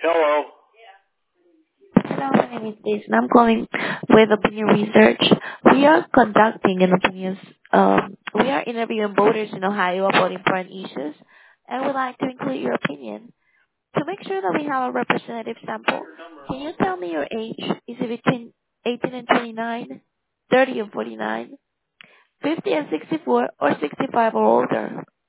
Hello. Hello, my name is Jason. I'm calling with Opinion Research. We are conducting an opinions. We are interviewing voters in Ohio about important issues, and would like to include your opinion. To make sure that we have a representative sample, can you tell me your age? Is it between 18 and 29, 30 and 49, 50 and 64, or 65 or older?